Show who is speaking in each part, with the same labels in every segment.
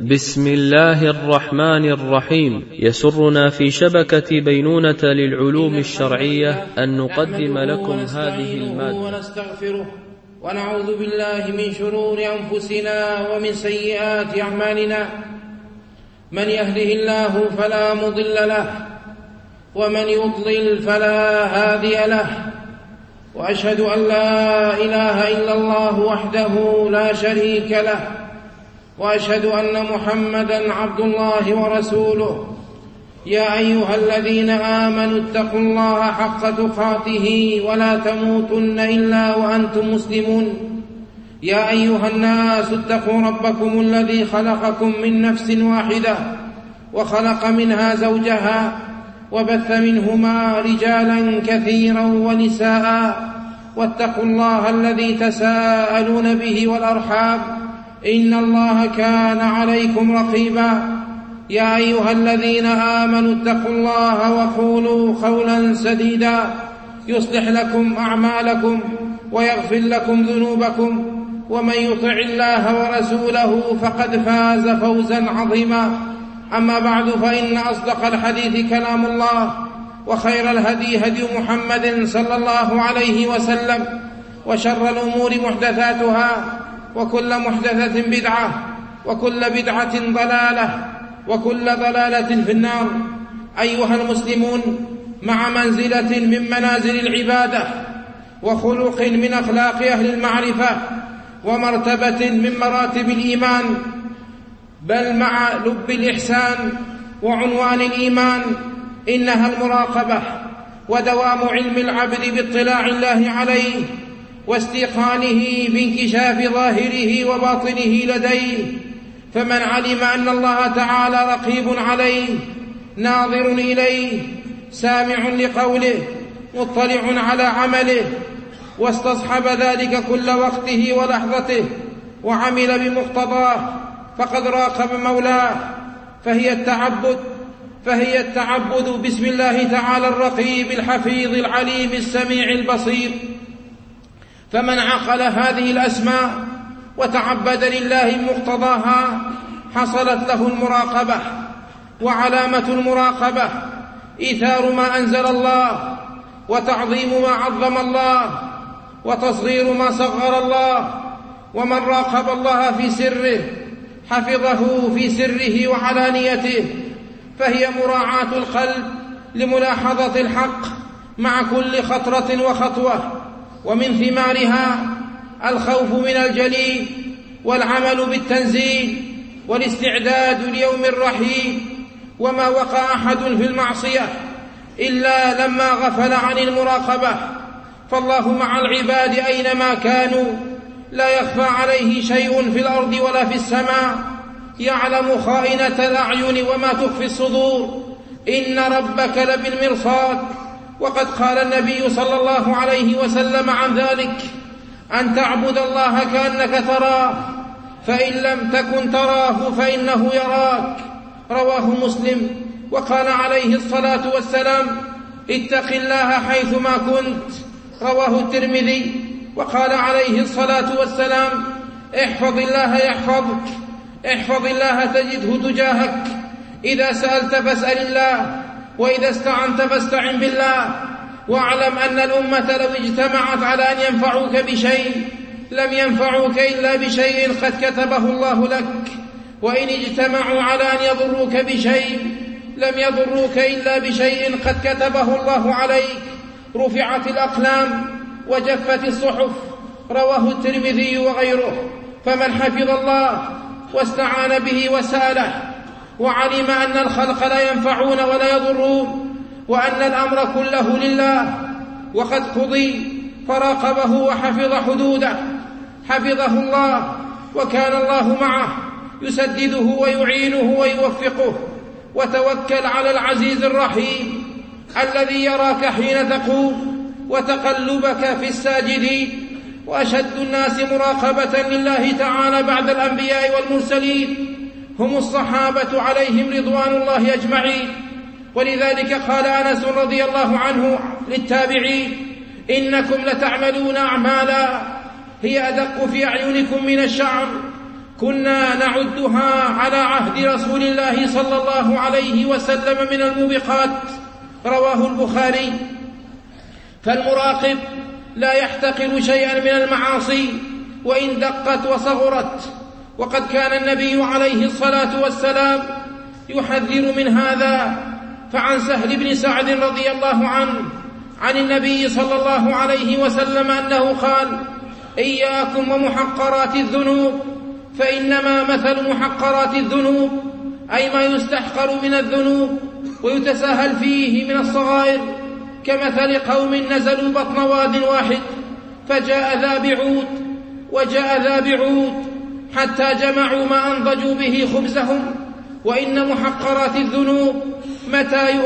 Speaker 1: بسم الله الرحمن الرحيم. يسرنا في شبكة بينونة للعلوم الشرعية أن نقدم لكم هذه المادة.
Speaker 2: ونستغفره ونعوذ بالله من شرور أنفسنا ومن سيئات أعمالنا. من يهده الله فلا مضل له ومن يضلل فلا هادي له، وأشهد أن لا إله إلا الله وحده لا شريك له، وأشهد أن محمدًا عبد الله ورسوله. يا أيها الذين آمنوا اتقوا الله حق تقاته ولا تموتن إلا وأنتم مسلمون. يا أيها الناس اتقوا ربكم الذي خلقكم من نفس واحدة وخلق منها زوجها وبث منهما رجالا كثيرا ونساء، واتقوا الله الذي تساءلون به والأرحام إن الله كان عليكم رقيبا. يا أيها الذين آمنوا اتقوا الله وقولوا قولا سديدا يصلح لكم أعمالكم ويغفر لكم ذنوبكم، ومن يطع الله ورسوله فقد فاز فوزا عظيما. أما بعد، فإن أصدق الحديث كلام الله، وخير الهدي هدي محمد صلى الله عليه وسلم، وشر الأمور محدثاتها، وكل محدثة بدعة، وكل بدعة ضلالة، وكل ضلالة في النار. أيها المسلمون، مع منزلة من منازل العبادة، وخلق من أخلاق أهل المعرفة، ومرتبة من مراتب الإيمان، بل مع لب الإحسان وعنوان الإيمان، إنها المراقبة ودوام علم العبد باطلاع الله عليه واستيقانه بانكشاف ظاهره وباطنه لديه. فمن علم أن الله تعالى رقيب عليه ناظر إليه سامع لقوله مطلع على عمله، واستصحب ذلك كل وقته ولحظته وعمل بمقتضاه، فقد راقب مولاه. فهي التعبد باسم الله تعالى الرقيب الحفيظ العليم السميع البصير. فمن عقل هذه الأسماء وتعبد لله مقتضاها حصلت له المراقبة. وعلامة المراقبة إيثار ما أنزل الله، وتعظيم ما عظم الله، وتصغير ما صغر الله. ومن راقب الله في سره حفظه في سره وعلانيته. فهي مراعاة القلب لملاحظة الحق مع كل خطرة وخطوة، ومن ثمارها الخوف من الجليل، والعمل بالتنزيل، والاستعداد ليوم الرحيل. وما وقع أحد في المعصية إلا لما غفل عن المراقبة، فالله مع العباد أينما كانوا، لا يخفى عليه شيء في الأرض ولا في السماء، يعلم خائنة الأعين وما تخفي الصدور، إن ربك لبالمرصاد. وقد قال النبي صلى الله عليه وسلم عن ذلك: أن تعبد الله كأنك تراه، فإن لم تكن تراه فإنه يراك. رواه مسلم. وقال عليه الصلاة والسلام: اتق الله حيثما كنت. رواه الترمذي. وقال عليه الصلاة والسلام: احفظ الله يحفظك، احفظ الله تجده تجاهك، إذا سألت فاسأل الله، وإذا استعنت فاستعن بالله. واعلم أن الأمة لو اجتمعت على أن ينفعوك بشيء لم ينفعوك إلا بشيء قد كتبه الله لك، وإن اجتمعوا على أن يضروك بشيء لم يضروك إلا بشيء قد كتبه الله عليك. رفعت الأقلام وجفت الصحف. رواه الترمذي وغيره. فمن حفظ الله واستعان به وسأله، وعلم أن الخلق لا ينفعون ولا يضرون، وأن الأمر كله لله وقد قضي، فراقبه وحفظ حدوده، حفظه الله، وكان الله معه يسدده ويعينه ويوفقه. وتوكل على العزيز الرحيم الذي يراك حين تقوم وتقلبك في الساجدين. وأشد الناس مراقبة لله تعالى بعد الأنبياء والمرسلين هم الصحابة عليهم رضوان الله أجمعين. ولذلك قال أنس رضي الله عنه للتابعين: إنكم لتعملون أعمالا هي أدق في أعينكم من الشعر، كنا نعدها على عهد رسول الله صلى الله عليه وسلم من الموبقات. رواه البخاري. فالمراقب لا يحتقر شيئا من المعاصي وإن دقت وصغرت، وقد كان النبي عليه الصلاة والسلام يحذر من هذا. فعن سهل بن سعد رضي الله عنه عن النبي صلى الله عليه وسلم أنه قال: إياكم ومحقرات الذنوب، فإنما مثل محقرات الذنوب أي ما يستحقر من الذنوب ويتساهل فيه من الصغائر كمثل قوم نزلوا بطن واد واحد فجاء ذا بعود وجاء ذا بعود حتى جمعوا ما أنضجوا به خبزهم. وإن محقرات الذنوب متى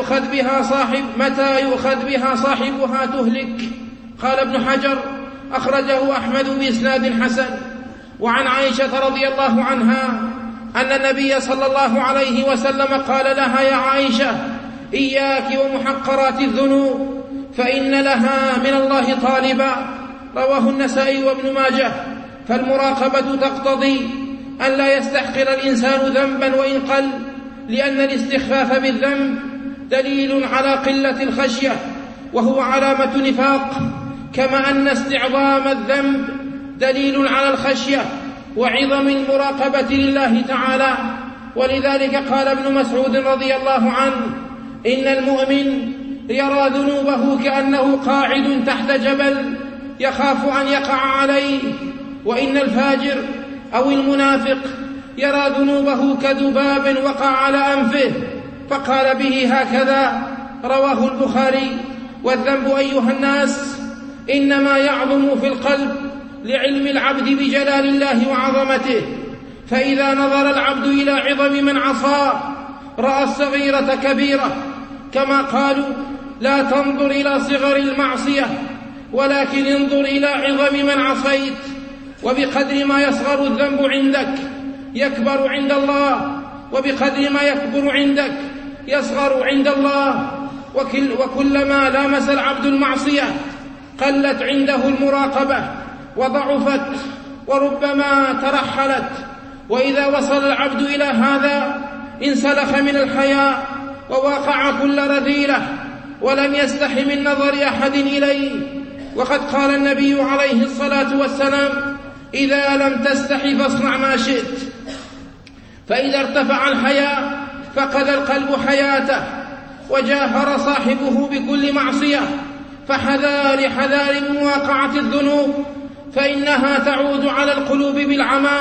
Speaker 2: يؤخذ بها صاحبها تهلك. قال ابن حجر: أخرجه أحمد بإسناد حسن. وعن عائشة رضي الله عنها أن النبي صلى الله عليه وسلم قال لها: يا عائشة، إياك ومحقرات الذنوب فإن لها من الله طالبا. رواه النسائي وابن ماجه. فالمراقبة تقتضي أن لا يستحقر الإنسان ذنبا وإن قل، لأن الاستخفاف بالذنب دليل على قلة الخشية وهو علامة نفاق، كما أن استعظام الذنب دليل على الخشية وعظم المراقبة لله تعالى. ولذلك قال ابن مسعود رضي الله عنه: إن المؤمن يرى ذنوبه كأنه قاعد تحت جبل يخاف أن يقع عليه، وإن الفاجر أو المنافق يرى ذنوبه كذباب وقع على أنفه فقال به هكذا. رواه البخاري. والذنب أيها الناس إنما يعظم في القلب لعلم العبد بجلال الله وعظمته، فإذا نظر العبد إلى عظم من عصاه رأى الصغيرة كبيرة، كما قالوا: لا تنظر إلى صغر المعصية ولكن انظر إلى عظم من عصيت. وبقدر ما يصغر الذنب عندك يكبر عند الله، وبقدر ما يكبر عندك يصغر عند الله. وكلما لامس العبد المعصية قلت عنده المراقبة وضعفت وربما ترحلت. وإذا وصل العبد إلى هذا انسلخ من الحياء ووقع كل رذيلة ولم يستح من نظر أحد إليه. وقد قال النبي عليه الصلاة والسلام: إذا لم تستح فاصنع ما شئت. فإذا ارتفع الحياء فقد القلب حياته وجاهر صاحبه بكل معصية. فحذار حذار من مواقعة الذنوب، فإنها تعود على القلوب بالعمى،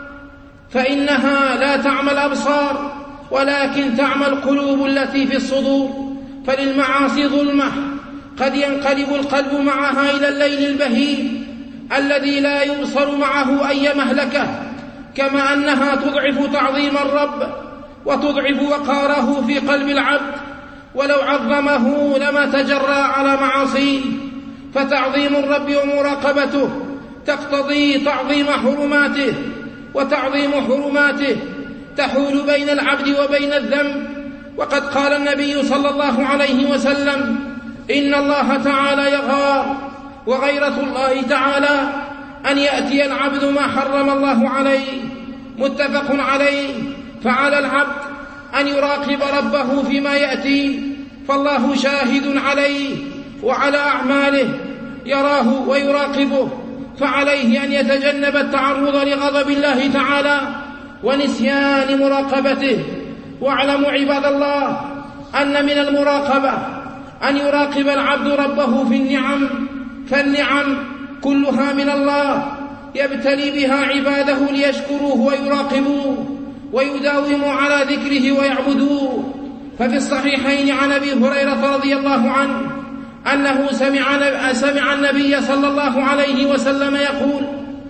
Speaker 2: فإنها لا تعمى الأبصار ولكن تعمى القلوب التي في الصدور. فللمعاصي ظلمة قد ينقلب القلب معها إلى الليل البهيم الذي لا يبصر معه أي مهلكة، كما أنها تضعف تعظيم الرب وتضعف وقاره في قلب العبد، ولو عظمه لما تجرى على معاصيه. فتعظيم الرب ومراقبته تقتضي تعظيم حرماته، وتعظيم حرماته تحول بين العبد وبين الذنب. وقد قال النبي صلى الله عليه وسلم: إن الله تعالى يغار، وغيرة الله تعالى أن يأتي العبد ما حرم الله عليه. متفق عليه. فعلى العبد أن يراقب ربه فيما يأتي، فالله شاهد عليه وعلى أعماله، يراه ويراقبه، فعليه أن يتجنب التعرض لغضب الله تعالى ونسيان مراقبته. واعلموا عباد الله أن من المراقبة أن يراقب العبد ربه في النعم، فالنعم كلها من الله يبتلي بها عباده ليشكروه ويراقبوه ويداوموا على ذكره ويعبدوه. ففي الصحيحين عن أبي هريرة رضي الله عنه أنه سمع النبي صلى الله عليه وسلم يقول: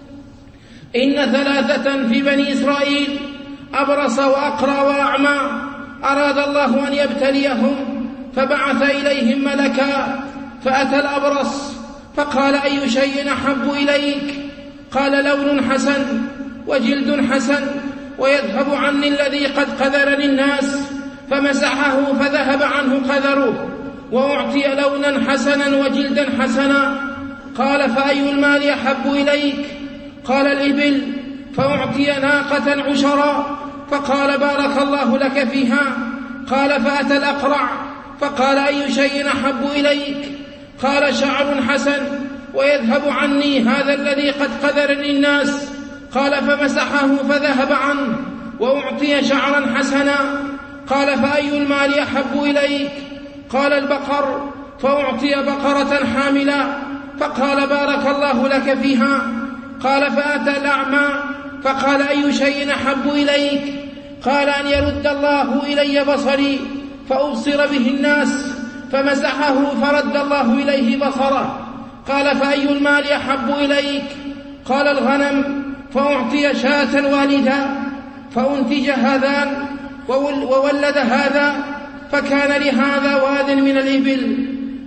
Speaker 2: إن 3 في بني إسرائيل أبرص وأقرى وأعمى أراد الله أن يبتليهم، فبعث إليهم ملكا، فأتى الأبرص فقال: أي شيء أحب إليك؟ قال: لون حسن وجلد حسن ويذهب عني الذي قد قذرني الناس، فمسحه فذهب عنه قذره، وأعطي لونا حسنا وجلدا حسنا. قال: فأي المال أحب إليك؟ قال: الإبل. فأعطي ناقة عشرا فقال بارك الله لك فيها. قال فأتى الأقرع فقال أي شيء أحب إليك؟ قال شعر حسن ويذهب عني هذا الذي قد قذرني الناس. قال فمسحه فذهب عنه وأعطي شعرا حسنا. قال فأي المال أحب إليك؟ قال البقر، فأعطي بقرة حاملا فقال بارك الله لك فيها. قال فأتى الأعمى فقال أي شيء أحب إليك؟ قال أن يرد الله إلي بصري فأبصر به الناس. فمسحه فرد الله إليه بصره. قال فأي المال أحب إليك؟ قال الغنم، فأعطي شاة والدا فأنتج هذان وولد هذا، فكان لهذا واد من الإبل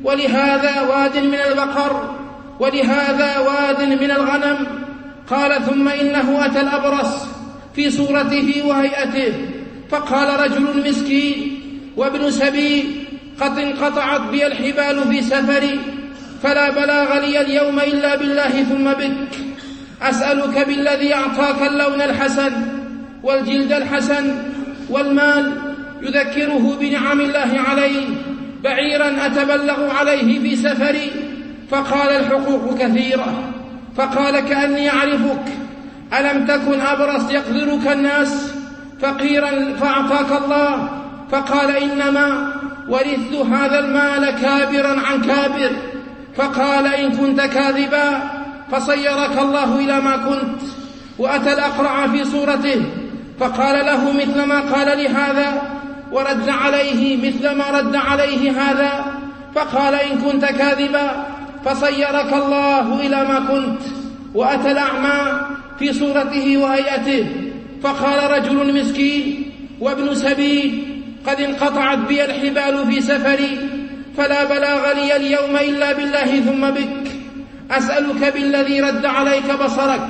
Speaker 2: ولهذا واد من البقر ولهذا واد من الغنم. قال ثم إنه أتى الأبرص في صورته وهيئته فقال رجل مسكين وابن سبيل قد انقطعت بي الحبال في سفري فلا بلاغ لي اليوم إلا بالله ثم بك، أسألك بالذي أعطاك اللون الحسن والجلد الحسن والمال يذكره بنعم الله عليه بعيرا أتبلغ عليه في سفري. فقال الحقوق كثيرة. فقال كأني أعرفك، ألم تكن أبرص يقدرك الناس فقيرا فأعطاك الله؟ فقال إنما ورثت هذا المال كابرا عن كابر. فقال إن كنت كاذبا فصيرك الله إلى ما كنت. وأتى الأقرع في صورته فقال له مثل ما قال لهذا ورد عليه مثل ما رد عليه هذا. فقال إن كنت كاذبا فصيرك الله إلى ما كنت. وأتى الأعمى في صورته وهيئته فقال رجل مسكين وابن سبيل قد انقطعت بي الحبال في سفري فلا بلاغ لي اليوم إلا بالله ثم بك، أسألك بالذي رد عليك بصرك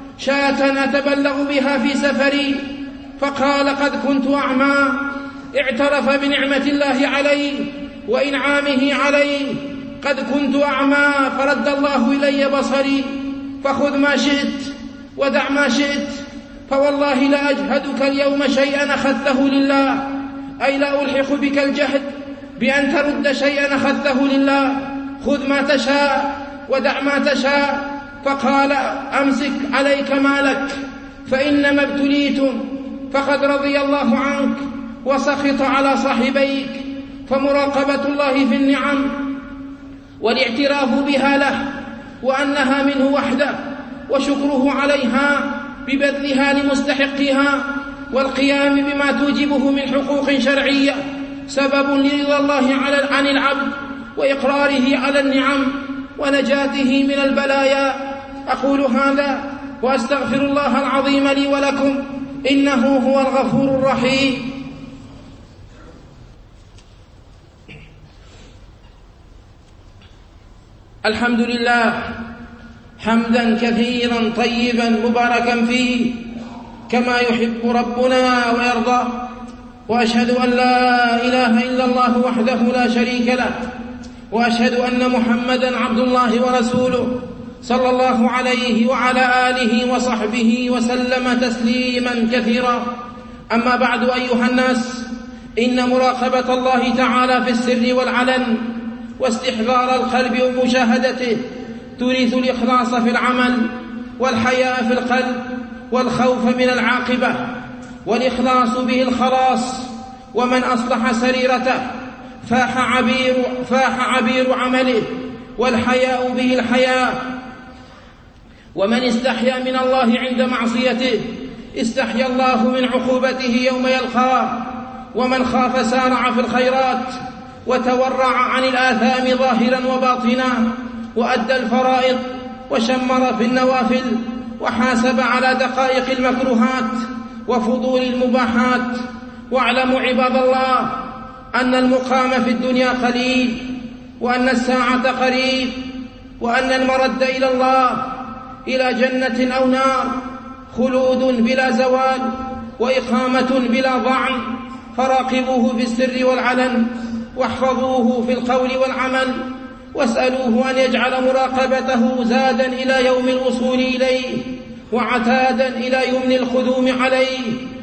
Speaker 2: شاة أتبلغ بها في سفري. فقال قد كنت أعمى، اعترف بنعمة الله عليه وإنعامه عليه. قد كنت أعمى فرد الله إلي بصري، فخذ ما شئت ودع ما شئت، فوالله لا أجهدك اليوم شيئا أخذته لله، أي لا ألحق بك الجهد بأن ترد شيئا أخذته لله. خذ ما تشاء ودع ما تشاء. فقال أمسك عليك مالك فإنما ابتليتم، فقد رضي الله عنك وسخط على صاحبيك. فمراقبة الله في النعم والاعتراف بها له وأنها منه وحده وشكره عليها ببذلها لمستحقها والقيام بما توجبه من حقوق شرعية سبب لرضا الله عن العبد وإقراره على النعم ونجاته من البلايا. أقول هذا وأستغفر الله العظيم لي ولكم، إنه هو الغفور الرحيم. الحمد لله حمدا كثيرا طيبا مباركا فيه كما يحب ربنا ويرضى، وأشهد أن لا إله إلا الله وحده لا شريك له، وأشهد أن محمدا عبد الله ورسوله صلى الله عليه وعلى آله وصحبه وسلم تسليما كثيرا. أما بعد أيها الناس، إن مراقبة الله تعالى في السر والعلن واستحضار القلب ومشاهدته تورث الإخلاص في العمل والحياء في القلب والخوف من العاقبة، والإخلاص به الخلاص. ومن أصلح سريرته فاح عبير عمله، والحياء به الحياء. ومن استحيا من الله عند معصيته استحيا الله من عقوبته يوم يلقاه. ومن خاف سارع في الخيرات وتورع عن الآثام ظاهرا وباطنا، وأدى الفرائض وشمر في النوافل، وحاسب على دقائق المكروهات وفضول المباحات. واعلموا عباد الله أن المقام في الدنيا قليل، وأن الساعة قريب، وأن المرد إلى الله إلى جنة أو نار، خلود بلا زوال وإقامة بلا ضعن. فراقبوه في السر والعلن، واحفظوه في القول والعمل، واسألوه أن يجعل مراقبته زادا إلى يوم الوصول إليه، وعتادا إلى يمن الخدوم عليه،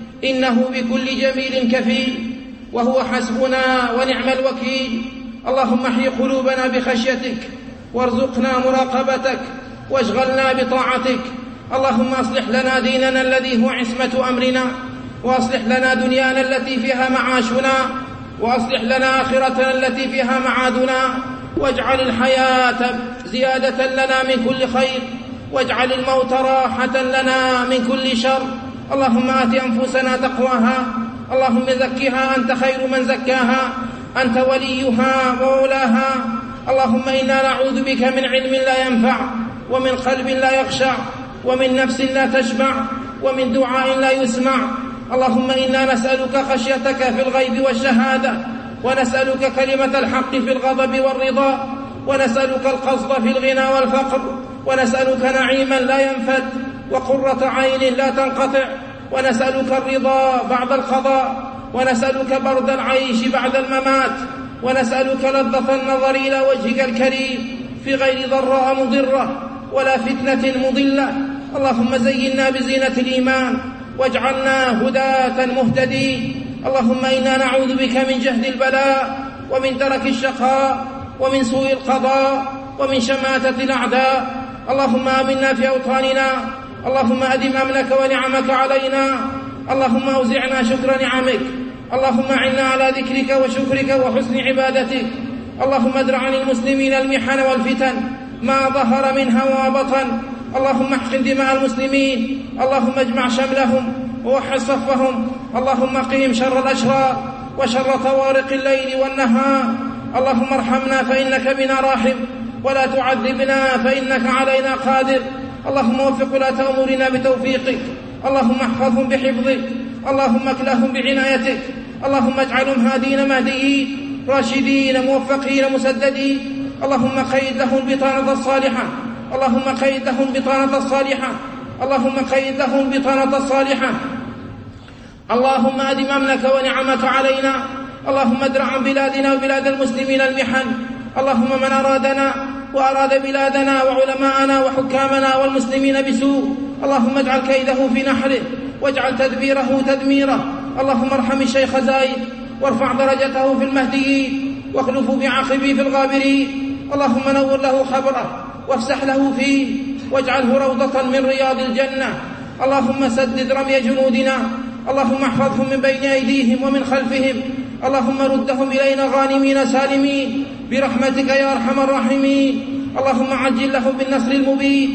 Speaker 2: إنه بكل جميل كفيل، وهو حسبنا ونعم الوكيل. اللهم احي قلوبنا بخشيتك، وارزقنا مراقبتك، واشغلنا بطاعتك. اللهم اصلح لنا ديننا الذي هو عصمة أمرنا، وأصلح لنا دنيانا التي فيها معاشنا، وأصلح لنا آخرتنا التي فيها معادنا، واجعل الحياة زيادة لنا من كل خير، واجعل الموت راحة لنا من كل شر. اللهم آت أنفسنا تقواها، اللهم زكها أنت خير من زكاها، أنت وليها ومولاها. اللهم إنا نعوذ بك من علم لا ينفع، ومن قلب لا يخشع، ومن نفس لا تشبع، ومن دعاء لا يسمع. اللهم إنا نسألك خشيتك في الغيب والشهادة، ونسألك كلمة الحق في الغضب والرضا، ونسألك القصد في الغنى والفقر، ونسألك نعيما لا ينفد، وقرة عين لا تنقطع، ونسألك الرضا بعد القضاء، ونسألك برد العيش بعد الممات، ونسألك لذة النظر إلى وجهك الكريم في غير ضراء مضرة ولا فتنة مضلة. اللهم زينا بزينة الإيمان، واجعلنا هداة مهتدين. اللهم إنا نعوذ بك من جهد البلاء، ومن درك الشقاء، ومن سوء القضاء، ومن شماتة الأعداء. اللهم آمنا في أوطاننا، اللهم أدم أمنك ونعمك علينا، اللهم أوزعنا شكر نعمك، اللهم أعنا على ذكرك وشكرك وحسن عبادتك. اللهم ادر عن المسلمين المحن والفتن ما ظهر منها وبطن. اللهم احقن دماء المسلمين، اللهم اجمع شملهم ووحد صفهم، اللهم قهم شر الأشرار وشر طوارق الليل والنهار. اللهم ارحمنا فإنك بنا راحم، ولا تعذبنا فإنك علينا قادر. اللهم وفق ولاة أمورنا بتوفيقك، اللهم احفظهم بحفظك، اللهم اكلهم بعنايتك، اللهم اجعلهم هادين مهديين راشدين موفقين مسددين. اللهم قيد لهم البطانة الصالحة، اللهم قيد لهم البطانة الصالحة، اللهم قيد لهم البطانة الصالحة. اللهم أدم أمنك ونعمك علينا، اللهم ادرع عن بلادنا وبلاد المسلمين المحن. اللهم من أرادنا وأراد بلادنا وعلماءنا وحكامنا والمسلمين بسوء، اللهم اجعل كيده في نحره، واجعل تدبيره تدميره. اللهم ارحم الشيخ زايد، وارفع درجته في المهديين، واخلفه بعقبه في الغابرين. اللهم نور له خبره، وافسح له فيه، واجعله روضة من رياض الجنة. اللهم سدد رمي جنودنا، اللهم احفظهم من بين أيديهم ومن خلفهم، اللهم ردهم إلينا غانمين سالمين برحمتك يا أرحم الراحمين. اللهم عجل لهم بالنصر المبين،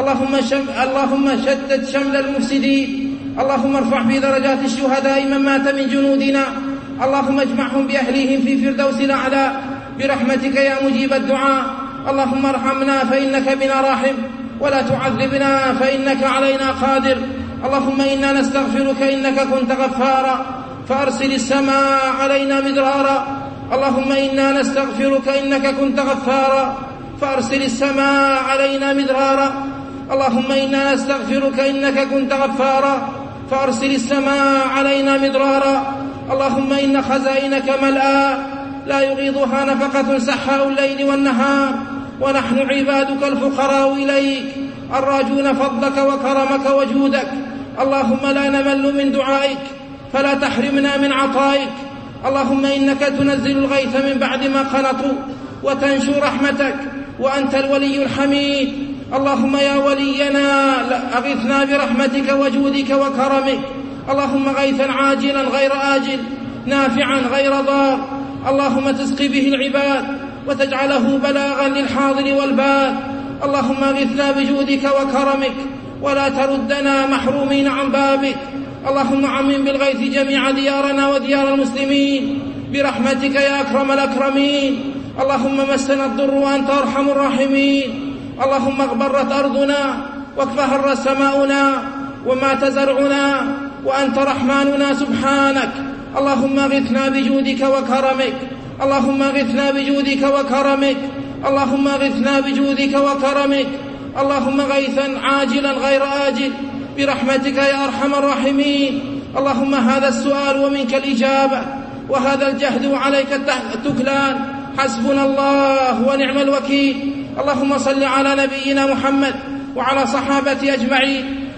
Speaker 2: اللهم شدد شمل المفسدين. اللهم ارفع في درجات الشهداء من مات من جنودنا، اللهم اجمعهم بأهليهم في فردوس الأعلى برحمتك يا مجيب الدعاء. اللهم ارحمنا فإنك بنا راحم، ولا تعذبنا فإنك علينا قادر. اللهم إنا نستغفرك إنك كنت غفارا فأرسل السماء علينا مدرارا. اللهم إنا نستغفرك إنك كنت غفارا فأرسل السماء علينا مدرارا. اللهم إنا نستغفرك إنك كنت غفارا فأرسل السماء علينا مدرارا. اللهم إن خزائنك ملآ لا يغيضها نفقة سحاء الليل والنهار، ونحن عبادك الفقراء إليك الراجون فضلك وكرمك وجودك. اللهم لا نمل من دعائك، فلا تحرمنا من عطائك. اللهم إنك تنزل الغيث من بعد ما قنطوا، وتنشر رحمتك، وأنت الولي الحميد. اللهم يا ولينا أغثنا برحمتك وجودك وكرمك. اللهم غيثا عاجلا غير آجل، نافعا غير ضار، اللهم تسقي به العباد وتجعله بلاغا للحاضر والباد. اللهم اغثنا بجودك وكرمك، ولا تردنا محرومين عن بابك. اللهم عمم بالغيث جميع ديارنا وديار المسلمين برحمتك يا أكرم الأكرمين. اللهم مسنا الضر وأنت أرحم الراحمين. اللهم اغبرت أرضنا واكفهر سماؤنا ومات زرعنا، وأنت رحماننا سبحانك. اللهم اغثنا بجودك وكرمك، اللهم اغثنا بجودك وكرمك، اللهم اغثنا بجودك وكرمك. اللهم غيثا عاجلا غير آجل برحمتك يا أرحم الراحمين. اللهم هذا السؤال ومنك الإجابة، وهذا الجهد وعليك التكلان. حسبنا الله ونعم الوكيل. اللهم صل على نبينا محمد وعلى صحابته أجمعين،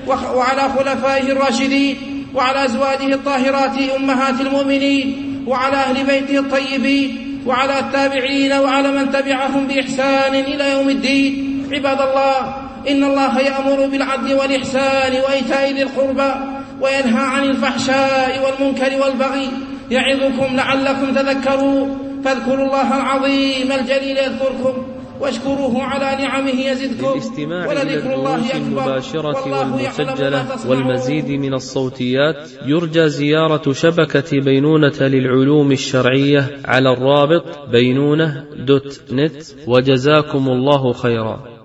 Speaker 2: وعلى خلفائه الراشدين وعلى أزواجه الطاهرات أمهات المؤمنين وعلى أهل بيته الطيبين وعلى التابعين وعلى من تبعهم بإحسان إلى يوم الدين. عباد الله، إن الله يأمر بالعدل والإحسان وإيتاء ذي القربى وينهى عن الفحشاء والمنكر والبغي، يعظكم لعلكم تذكرون. فاذكروا الله العظيم الجليل يذكركم واشكروه على نعمه يزدكم.
Speaker 1: للاستماع إلى الدروس المباشرة والمسجلة والمزيد من الصوتيات يرجى زيارة شبكة بينونة للعلوم الشرعية على الرابط بينونة.net. وجزاكم الله خيرا.